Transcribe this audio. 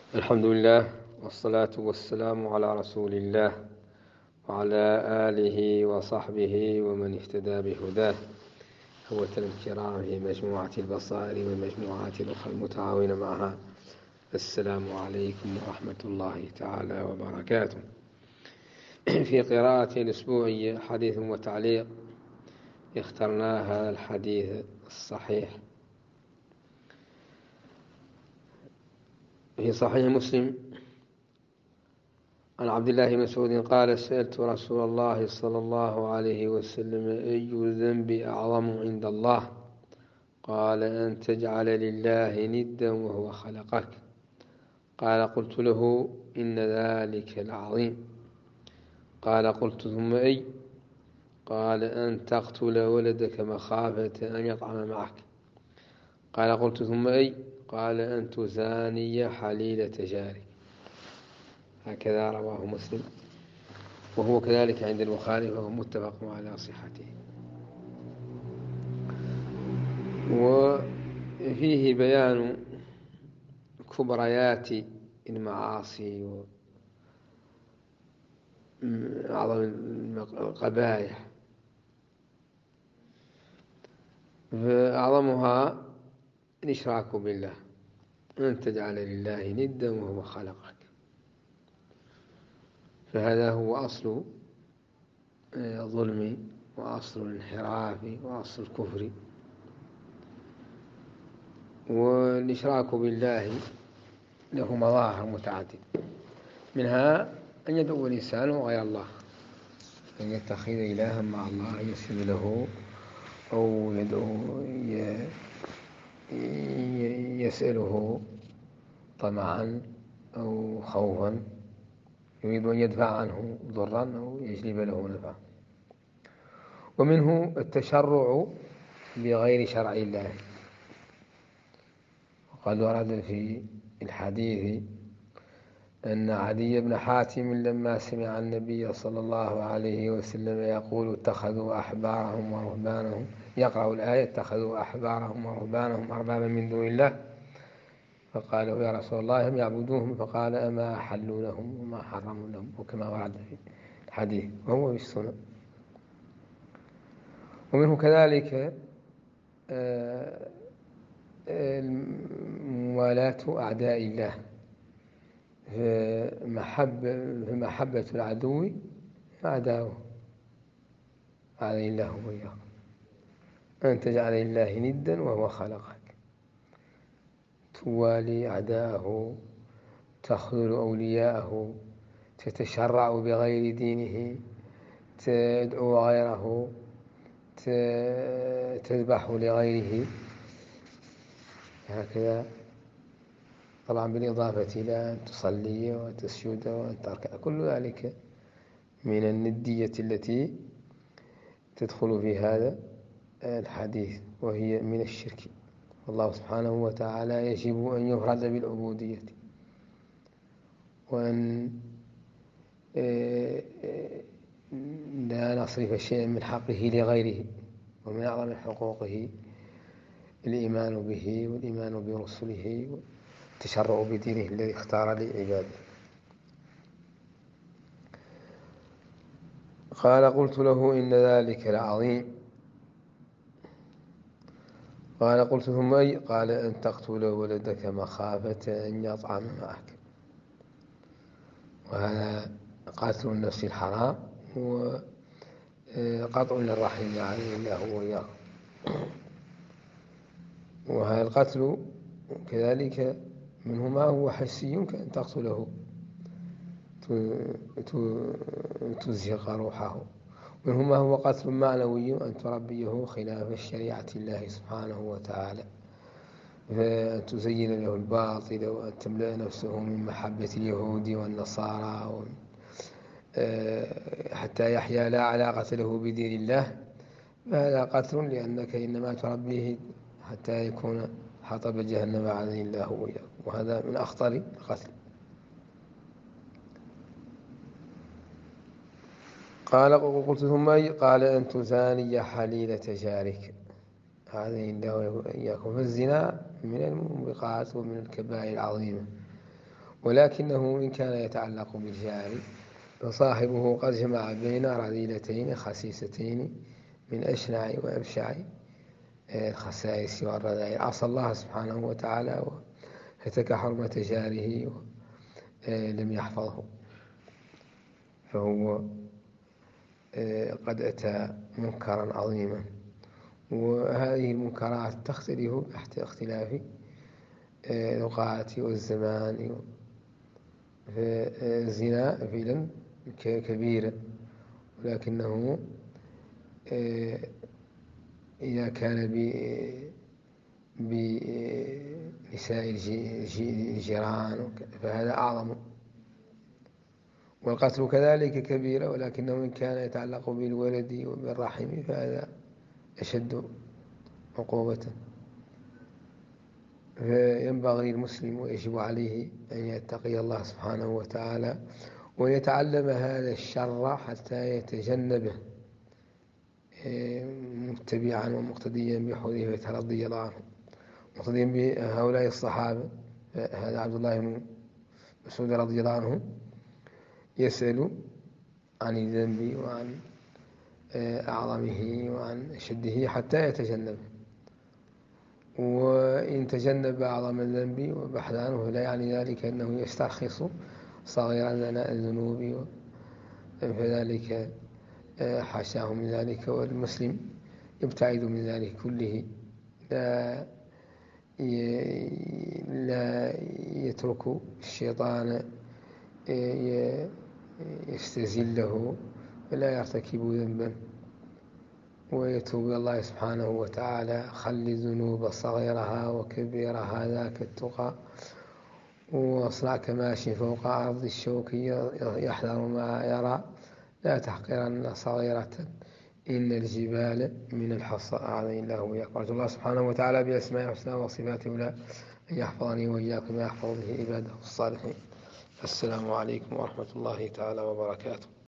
الحمد لله والصلاة والسلام على رسول الله وعلى آله وصحبه ومن اهتدى بهداه. إخوة الكرام في مجموعة البصائر والمجموعات الأخرى المتعاونة معها، السلام عليكم ورحمة الله تعالى وبركاته. في قراءة الأسبوعية حديث وتعليق اخترنا هذا الحديث الصحيح في صحيح مسلم عن عبد الله بن مسعود قال: سألت رسول الله صلى الله عليه وسلم: أي الذنب أعظم عند الله؟ قال: أن تجعل لله ندا وهو خلقك. قال: قلت له: إن ذلك العظيم. قال: قلت: ثم أي؟ قال: أن تقتل ولدك مخافة أن يطعم معك. قال: قلت: ثم أي؟ قال: أن تزاني حليلة جارك. هكذا رواه مسلم، وهو كذلك عند البخاري، فهو متفق على صحته. وفيه بيان كبريات المعاصي وأعظم القبائح، فأعظمها الإشراك بالله، أن تجعل لله ندا وهو خلقك، فهذا هو أصل الظلم وأصل الانحراف وأصل الكفر. والإشراك بالله له مظاهر متعددة، منها أن يدعو الإنسان غير الله، أن يتخذ إلها مع الله يسجد له، أو يسأله طمعا أو خوفا، يريد أن يدفع عنه ضرا أو يجلب له نفعا. ومنه التشرع بغير شرع الله، وقد ورد في الحديث أن عدي بن حاتم لما سمع النبي صلى الله عليه وسلم يقول: اتخذوا أحبارهم ورهبانهم، يقرأ الآية: اتخذوا أحبارهم ورهبانهم أربابا من دون الله، فقال: يا رسول الله هم يعبدوهم؟ فقال: أما أحلوا لهم وما حرموا لهم، وكما ورد في الحديث، وهو في السنن. ومنه كذلك موالاة أعداء الله، محبة العدو أعداؤه، أعاذني الله وإياكم. أن تجعل لله ندا وهو خلقك، توالي أعداءه، تخذل أولياءه، تتشرع بغير دينه، تدعو غيره، تذبح لغيره، هكذا. طبعا بالإضافة إلى أن تصلي وتسجد وأن تركع، كل ذلك من الندية التي تدخل في هذا الحديث، وهي من الشرك. والله سبحانه وتعالى يجب أن يفرد بالعبودية، وأن لا نصرف شيئا من حقه لغيره. ومن أعظم حقوقه الإيمان به والإيمان برسله والتشرع بدينه الذي اختار لعباده. قال: قلت له: إن ذلك لعظيم. قال: قلت: ثم أي؟ قال: أن تقتل ولدك مخافة أن يطعم معك. وهذا قتل النفس الحرام وقطع للرحم، عليه الله وإياكم. وهذا القتل كذلك منه ما هو حسي، كأن تقتله تزهق روحه، منه ما هو قتل معنوي، أن تربيه خلاف شريعة الله سبحانه وتعالى، فأن تزين له الباطل، وأن تملأ نفسه من محبة اليهود والنصارى حتى يحيا لا علاقة له بدين الله. فهذا قتل، لأنك إنما تربيه حتى يكون حطب جهنم، أعاذني الله وإياكم، وهذا من أخطر القتل. قال: قلت: ثم أي؟ قال: أن تزاني حليلة جارك. أعاذني الله وإياكم. فالزنا من الموبقات ومن الكبائر العظيمة، ولكنه إن كان يتعلق بالجار فصاحبه قد جمع بين رذيلتين خسيستين من أشنع وأبشع الخسائس والرذائل، عصى الله سبحانه وتعالى وهتك حرمة جاره ولم يحفظه، فهو قد أتى منكرا عظيما. وهذه المنكرات تختلف تحت اختلاف الأوقات والزمان. فالزنا فعلا كبيرة، ولكنه إذا كان بنساء الجيران فهذا أعظم. والقتل كذلك كبيرة، ولكنه إن كان يتعلق بالولد وبالرحم فهذا أشد عقوبة. فينبغي المسلم ويجب عليه أن يتقي الله سبحانه وتعالى ويتعلم هذا الشر حتى يتجنبه، متبعا ومقتديا بحذيفة رضي الله عنه، مقتديا بهؤلاء الصحابة. هذا عبد الله بن مسعود رضي الله عنه يسأل عن الذنب وعن أعظمه وعن شده حتى يتجنبه، وإن تجنب أعظم الذنب وبحث عنه فلا يعني ذلك أنه يسترخص صغير الذنوب، فذلك حاشاه من ذلك. والمسلم يبتعد من ذلك كله، لا يترك الشيطان يستزله ولا يرتكب ذنبا، ويتوب إلى الله سبحانه وتعالى. خل الذنوب صغيرها وكبيرها ذاك التقى، واصنع كماشي فوق عرض الشوك يحذر ما يرى، لا تحقرن صغيرة إن الجبال من الحصى. أعاذني الله وإياكم. أرجو الله سبحانه وتعالى بأسمائه الحسنى وصفاته العلى أن يحفظني وإياكم ما يحفظ به عباده الصالحين. السلام عليكم ورحمة الله تعالى وبركاته.